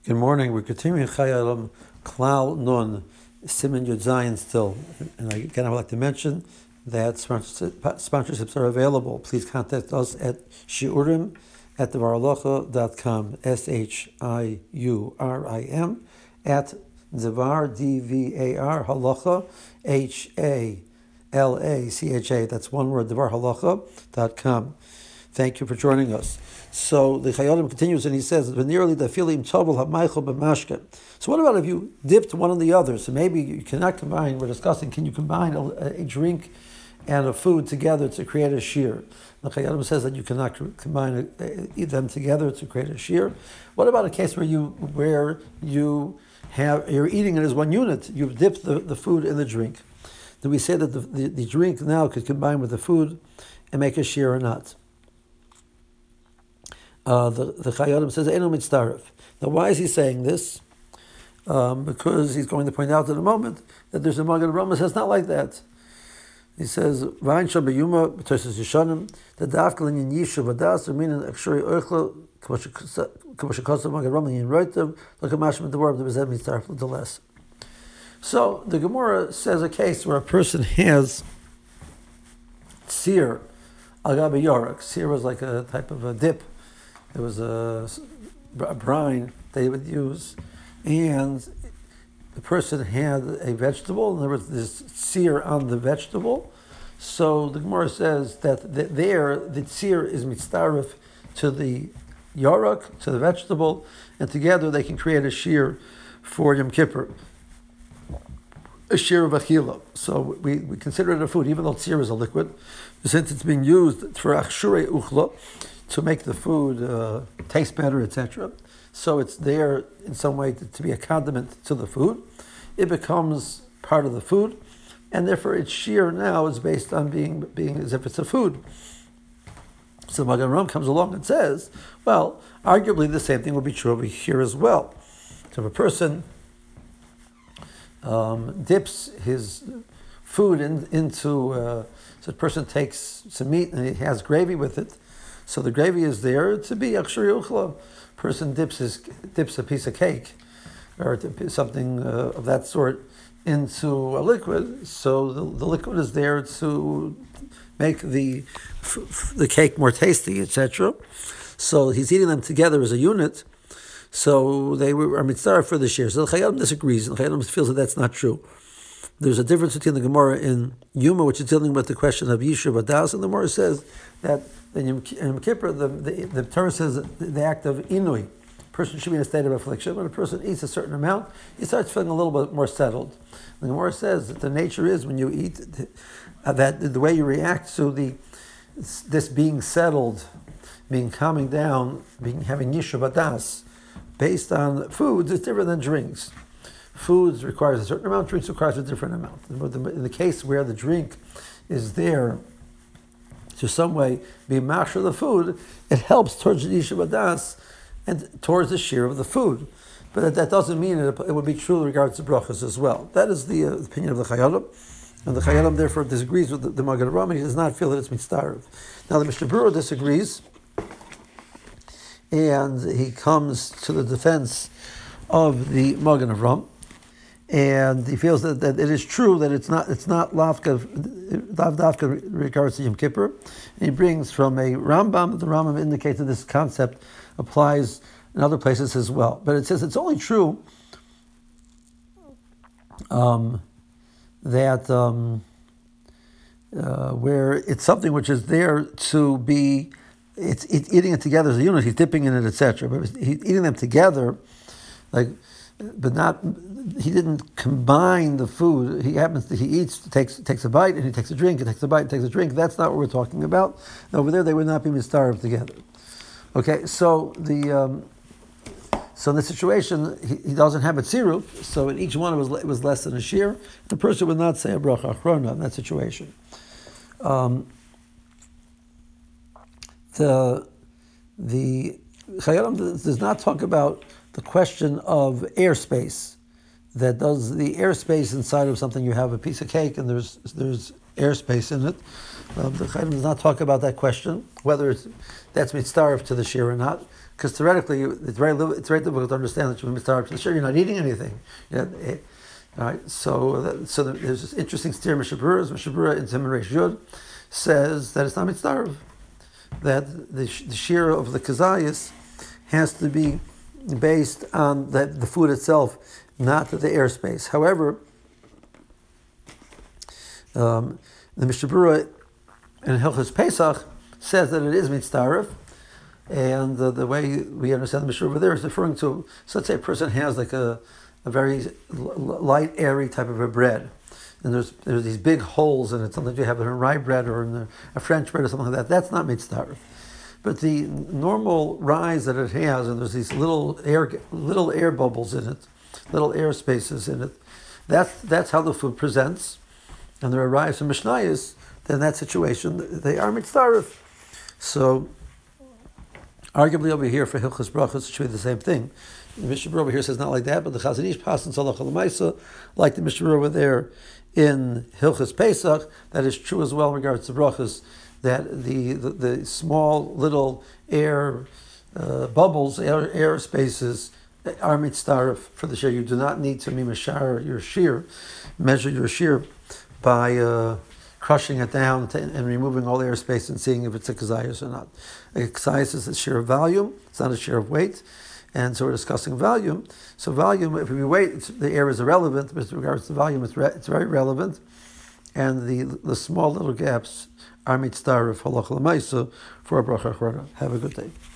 Good morning. We're continuing Chayalim Klal Nun Siman Yud Zayin still, and again I would like to mention that sponsorships are available. Please contact us at shiurim@devarhalacha.com, SHIURIM at Devar DVAR Halacha HALACHA. That's one word, devarhalacha.com. Thank you for joining us. So the Chayalim continues and he says, "Nearly the filim tovel hamaychel b'mashke." So what about if you dipped one and the other? So maybe you cannot combine. We're discussing, can you combine a drink and a food together to create a shear? The Chayalim says that you cannot combine them together to create a shear. What about a case where you're eating it as one unit? You've dipped the food in the drink. Do we say that the drink now could combine with the food and make a shear or not? The Chayalim says, Eino mitztaref. Now, why is he saying this? Because he's going to point out in a moment that there's a Magen Avraham that says not like that. He says, V'ayin shal b'yuma b'tosos yishanim the dafkel in yishu v'das u'minin akshuri oichlo k'moshikosav Magen Avraham in roitav l'kamash m'devar b'zeh mitztaref l'deles. So the Gemara says a case where a person has seer al gabe yorek. Seer was like a type of a dip. There was a brine they would use, and the person had a vegetable, and there was this sear on the vegetable. So the Gemara says that the sear is mitztaref to the yarok, to the vegetable, and together they can create a shear for Yom Kippur, a shear of achila. So we consider it a food, even though sear is a liquid, since it's being used for achshure uchla, to make the food taste better, etc. So it's there in some way to be a condiment to the food. It becomes part of the food, and therefore its shear now is based on being as if it's a food. So Magen Avraham comes along and says, well, arguably the same thing would be true over here as well. So if a person dips his food into, so a person takes some meat and he has gravy with it, so the gravy is there to be akshuri uchla. Person dips a piece of cake or something of that sort into a liquid. So the liquid is there to make the cake more tasty, etc. So he's eating them together as a unit. So they are mitzvah for the shear. So the Chayalim disagrees. The Chayalim feels that that's not true. There's a difference between the Gemara in Yuma, which is dealing with the question of Yishuv Adas, and the Gemara says that in Yom Kippur, the Torah says the act of Inui. A person should be in a state of affliction. When a person eats a certain amount, he starts feeling a little bit more settled. The Gemara says that the nature is when you eat, that the way you react to this being settled, being calming down, having Yishuv Adas, based on foods, is different than drinks. Foods requires a certain amount, drinks requires a different amount. In the case where the drink is there to some way be mashal the food, it helps towards the Yishuv Adas and towards the shear of the food. But that doesn't mean it would be true in regards to brachas as well. That is the opinion of the Chayalim. And the Chayalim therefore disagrees with the Magen Avraham. He does not feel that it's mitzvah. Now the Mishnah Berurah disagrees, and he comes to the defense of the Magen Avraham. And he feels that it is true that it's not lavdafka regards to Yom Kippur. And he brings from a Rambam that the Rambam indicates that this concept applies in other places as well. But it says it's only true that where it's something which is there to be, it's eating it together as a unit. He's dipping in it, etc. But he's eating them together, he didn't combine the food. He takes a bite, and he takes a drink, and takes a bite, and takes a drink. That's not what we're talking about. Over there, they would not be mistarved together. Okay, so so in this situation, he doesn't have a tziruf, so in each one it was less than a shear. The person would not say a bracha achrona in that situation. The Chayalim does not talk about the question of airspace. That does the airspace inside of something. You have a piece of cake and there's airspace in it. The Chayalim does not talk about that question, whether that's mitzvah to the shear or not. Because theoretically, it's very difficult to understand that you're mitzvah. Sure, you're not eating anything. All right, so there's this interesting steer Mishabura. Mishabura in Siman Reish Yud says that it's not mitzvah, that the shear of the kazayas has to be based on the food itself, not the airspace. However, the Mishabura in Hilchos Pesach says that it is mitzvah, and the way we understand the Mishabura there is referring to, so let's say a person has like a very light, airy type of a bread, and there's these big holes in it. Sometimes you have it in rye bread or in a French bread or something like that. That's not mitzvah. But the normal rise that it has, and there's these little air bubbles in it, little air spaces in it. That's how the food presents, and there arrives in Mishnayos. Then in that situation, they are mitzvah. So, arguably over here for Hilchos Brachos, it should be the same thing. The Mishnah over here says not like that, but the Chazon Ish passes Halacha L'maisa, like the Mishnah over there in Hilchos Pesach, that is true as well in regards to brachos, that the small little air bubbles, air spaces are mitzvah for the shear. You do not need to mimashar your shear, measure your shear by crushing it down and removing all airspace and seeing if it's a kazayas or not. A kazayas is a shear of volume; it's not a shear of weight. And so we're discussing volume. So volume, if we wait, the air is irrelevant. With regards to volume, it's very relevant. And the small little gaps are mitzvah of halacha l'maisa for a bracha achrona. Have a good day.